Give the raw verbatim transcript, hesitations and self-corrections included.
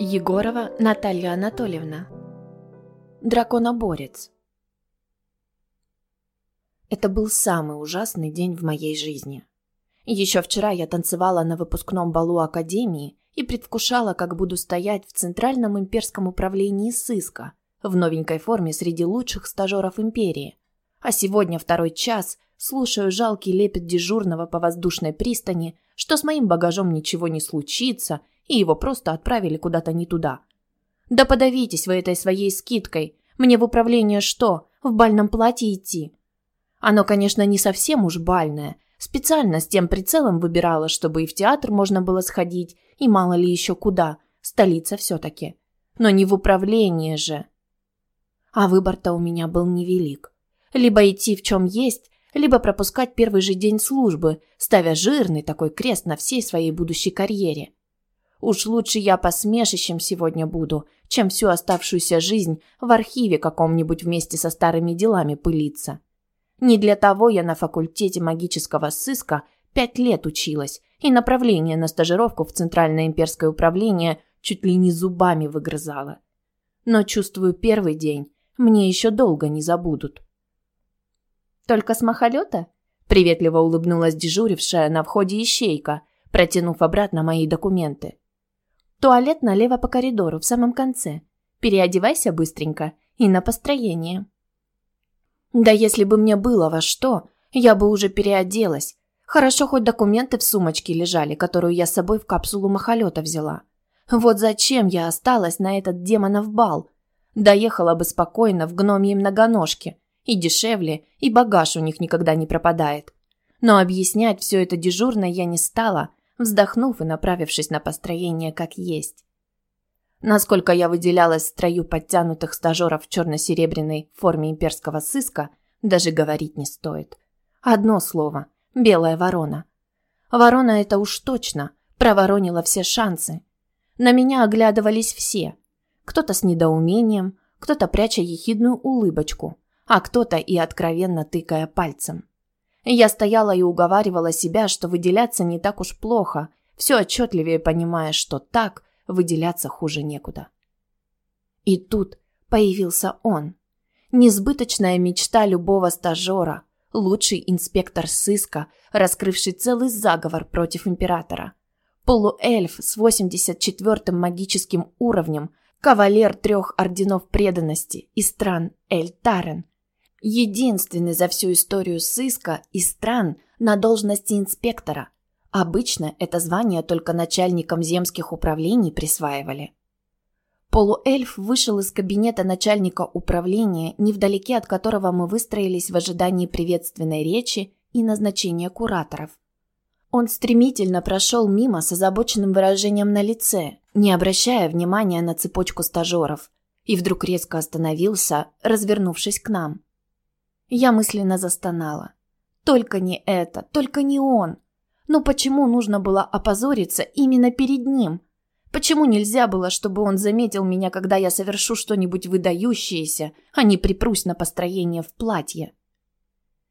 Егорова Наталья Анатольевна. Драконоборец. Это был самый ужасный день в моей жизни. Еще вчера я танцевала на выпускном балу Академии и предвкушала, как буду стоять в Центральном имперском управлении сыска в новенькой форме среди лучших стажеров империи. А сегодня второй час слушаю жалкий лепет дежурного по воздушной пристани, что с моим багажом ничего не случится, и его просто отправили куда-то не туда. Да подавитесь вы этой своей скидкой. Мне в управление что, в бальном платье идти? Оно, конечно, не совсем уж бальное. Специально с тем прицелом выбирала, чтобы и в театр можно было сходить, и мало ли еще куда. Столица все-таки. Но не в управление же. А выбор-то у меня был невелик. Либо идти в чем есть, либо пропускать первый же день службы, ставя жирный такой крест на всей своей будущей карьере. Уж лучше я посмешищем сегодня буду, чем всю оставшуюся жизнь в архиве каком-нибудь вместе со старыми делами пылиться. Не для того я на факультете магического сыска пять лет училась и направление на стажировку в Центральное имперское управление чуть ли не зубами выгрызала. Но чувствую, первый день мне еще долго не забудут. «Только с махолета?» – приветливо улыбнулась дежурившая на входе ищейка, протянув обратно мои документы. «Туалет налево по коридору, в самом конце. Переодевайся быстренько и на построение». Да если бы мне было во что, я бы уже переоделась. Хорошо, хоть документы в сумочке лежали, которую я с собой в капсулу махолета взяла. Вот зачем я осталась на этот демонов бал? Доехала бы спокойно в гномьей многоножке. И дешевле, и багаж у них никогда не пропадает. Но объяснять все это дежурной я не стала, вздохнув и направившись на построение как есть. Насколько я выделялась в строю подтянутых стажеров в черно-серебряной форме имперского сыска, даже говорить не стоит. Одно слово – белая ворона. Ворона это уж точно, проворонила все шансы. На меня оглядывались все. Кто-то с недоумением, кто-то пряча ехидную улыбочку, а кто-то и откровенно тыкая пальцем. Я стояла и уговаривала себя, что выделяться не так уж плохо, все отчетливее понимая, что так – выделяться хуже некуда. И тут появился он. Несбыточная мечта любого стажера, лучший инспектор сыска, раскрывший целый заговор против императора. Полуэльф с восемьдесят четвёртым магическим уровнем, кавалер трех орденов преданности из стран Эль-Тарен. Единственный за всю историю сыска из стран на должности инспектора. Обычно это звание только начальникам земских управлений присваивали. Полуэльф вышел из кабинета начальника управления, невдалеке от которого мы выстроились в ожидании приветственной речи и назначения кураторов. Он стремительно прошел мимо с озабоченным выражением на лице, не обращая внимания на цепочку стажеров, и вдруг резко остановился, развернувшись к нам. Я мысленно застонала. Только не это, только не он. Но почему нужно было опозориться именно перед ним? Почему нельзя было, чтобы он заметил меня, когда я совершу что-нибудь выдающееся, а не припрусь на построение в платье?